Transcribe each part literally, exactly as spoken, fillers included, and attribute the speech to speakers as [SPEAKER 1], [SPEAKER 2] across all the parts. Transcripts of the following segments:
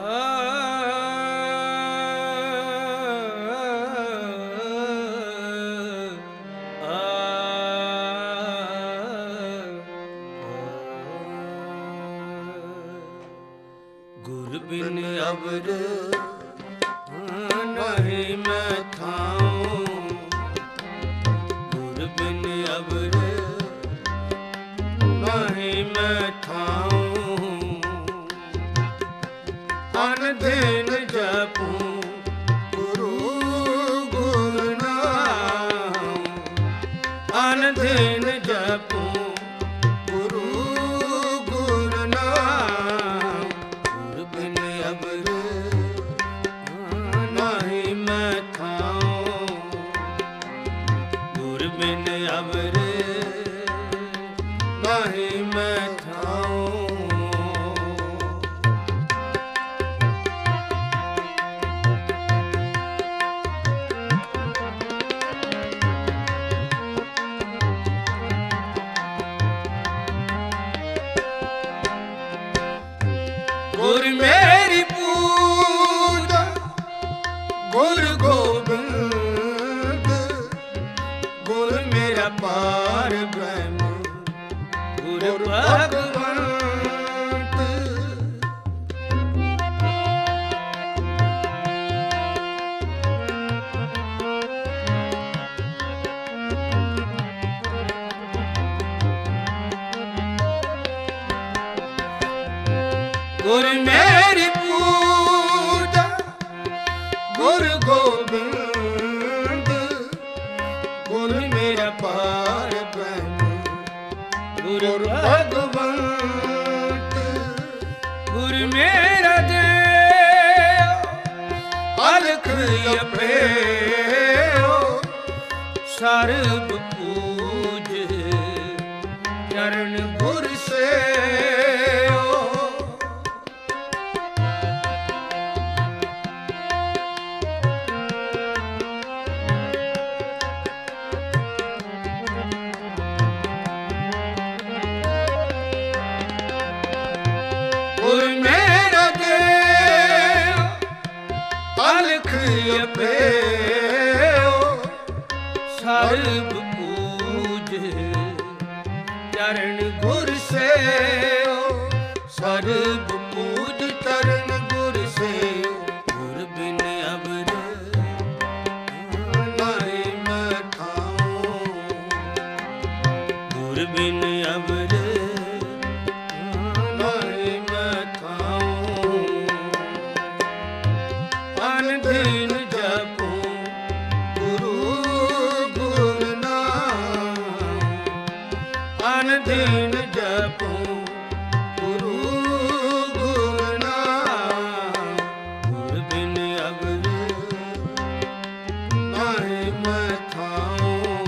[SPEAKER 1] गुर बिन अवर नहीं मैं थाऊं, गुर बिन अवर नहीं मैं थाऊं। अन दिन जपूं गुरु गुर नाम, अन दिन जपूं गुरु गुर नाम। गुर बिन अवर नहीं मैं थाऊं, गुर बिन अवर नहीं मैं थाऊं। गुर मेरी पूजा गुर गोबिंद, गुर मेरा पार ब्रह्म गुर भगवंत। गुर मेरी पूजा गुर गोबिंद, गुर मेरा पार ब्रह्म गुर भगवंत। गुर मेरा देव अलख अभेयो, सर्ब पूज चरण गुर से। गुर मेरा देव अलख अभेयो, सर्ब पूज चरण गुर से। सर्ब पूज चरण गुर से। गुर बिन अवर नहीं मैं थाऊं, गुर बिन अवर नहीं मैं थाऊं। अन दिन जपूं गुरु गुर नाम, अन दिन जपूं गुरु गुर नाम। गुर बिन अवर नहीं मैं थाऊं,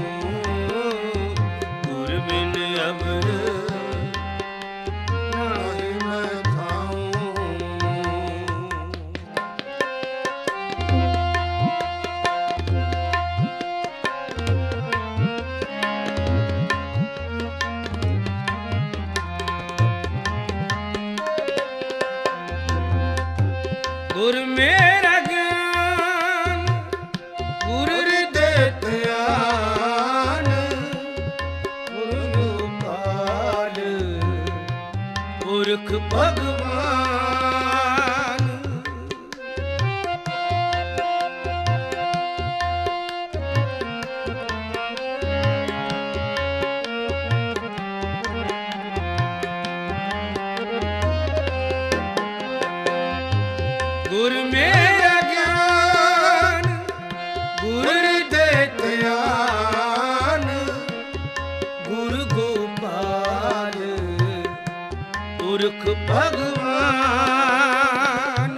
[SPEAKER 1] गुर बिन अवर नहीं मैं थाऊं। गुर मेरा ज्ञान गुर हृदय ध्यान, गुरु गोपाल पुरख भगवान। गुर मेरा ज्ञान गुर हृदय ध्यान, गुरु गोपाल पुरख भगवान।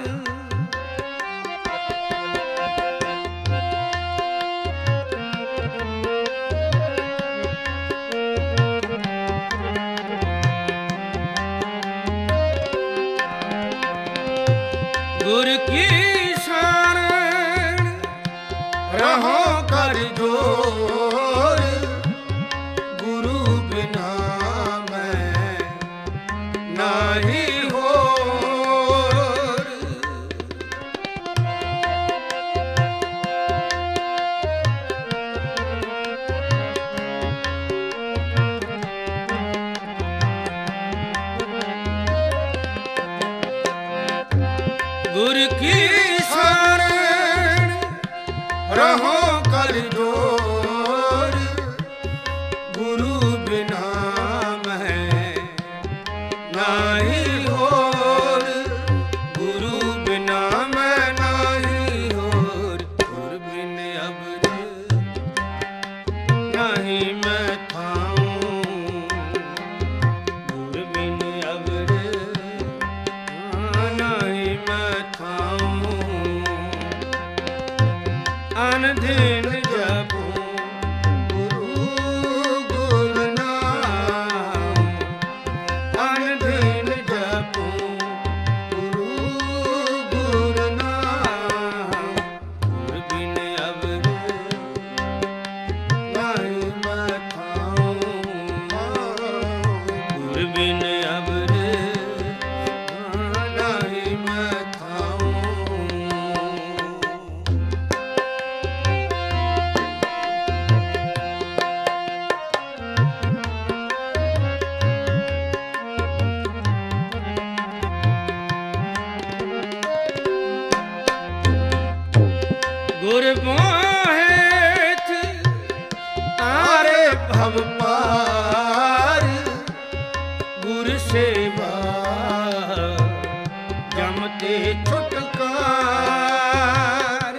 [SPEAKER 1] गुर की शरण रहो कर जोर, गुरु बिना मैं नाही होर। गुर की शरण रहो कर जोर, गुरु बिना मैं नाही होर, गुरु बिना मैं नाही होर, गुर बिन अबर नाही मैं थाऊं, गुर बिन अबर नाही मैं थाऊं, अनधीन जपूं गुरु गुर नाम, अनधीन जपूं गुरु गुर नाम, गुर बिन अबर नाही मैं थाऊं, गुर बिन अबर नाही मैं थाऊं। गुर मोहित तारे भव पार, गुर सेवा जमते छुटकार,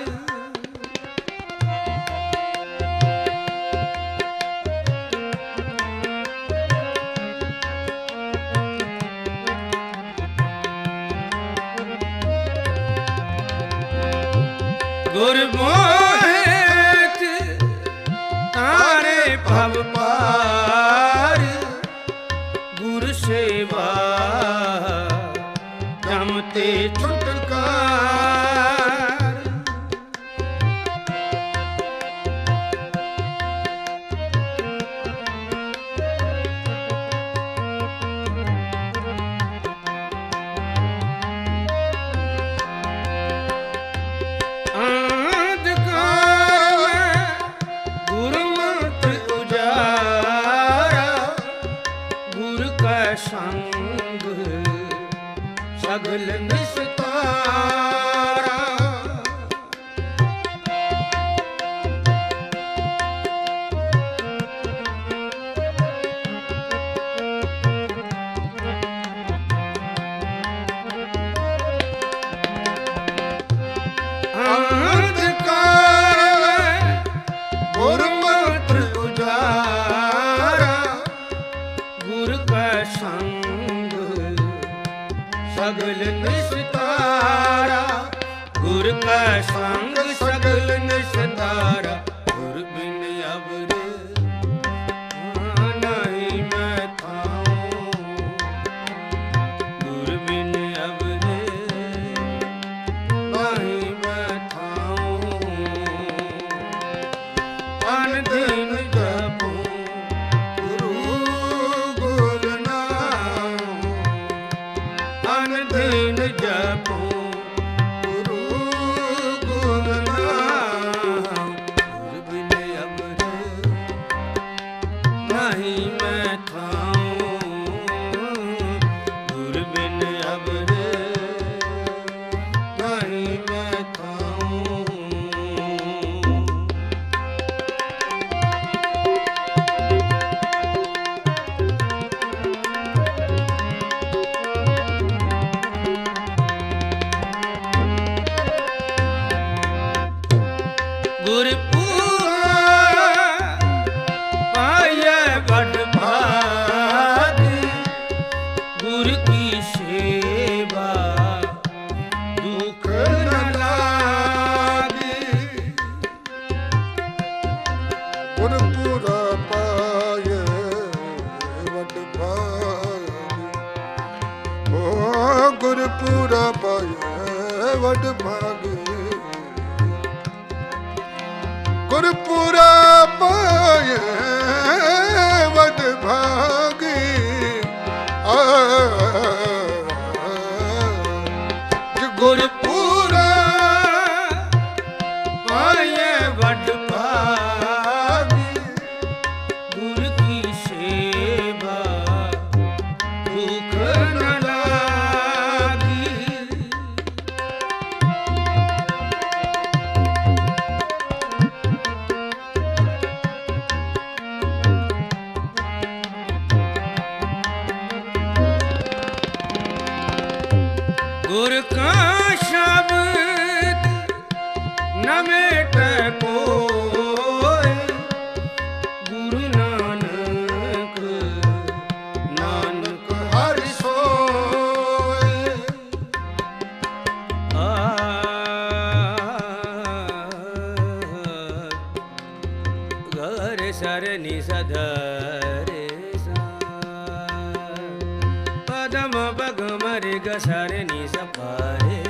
[SPEAKER 1] गुर मोहित तारे भव पार, गुर सेवा जमते छुटकार, संग सगल निस्तारा, अंधकार गुरुमंत्र उजारा, गुर का संग सगल निस्तारा, गुर का संग सगल निस्तारा, गुर बिन अबर नहीं मैं थाऊं, गुर बिन अबर नहीं मैं थाऊं, अनधीन जपूं अनधीन जपूं गुरु गुर नाम, गुर बिन अबर नहीं मैं थाऊं, गुर बिन अबर नहीं मैं थाऊं। गुर पूरा पाए बड़ भाग, गुर की सेवा दुख न लागे,
[SPEAKER 2] गुर पूरा पाए वड भाग, ओ गुर पूरा पाए वड भाग, गुर पूरा पाए वड भाग,
[SPEAKER 1] गुर पूरा पाए वड भाग, गुर की सेवा दुख न लागी, गुर का शब्द न मेटे कोय, गुरु नानक नानक
[SPEAKER 2] हर सोए।
[SPEAKER 1] आ गर सर नि सधरे सा, पदम बग मरे ग सर नि सपारे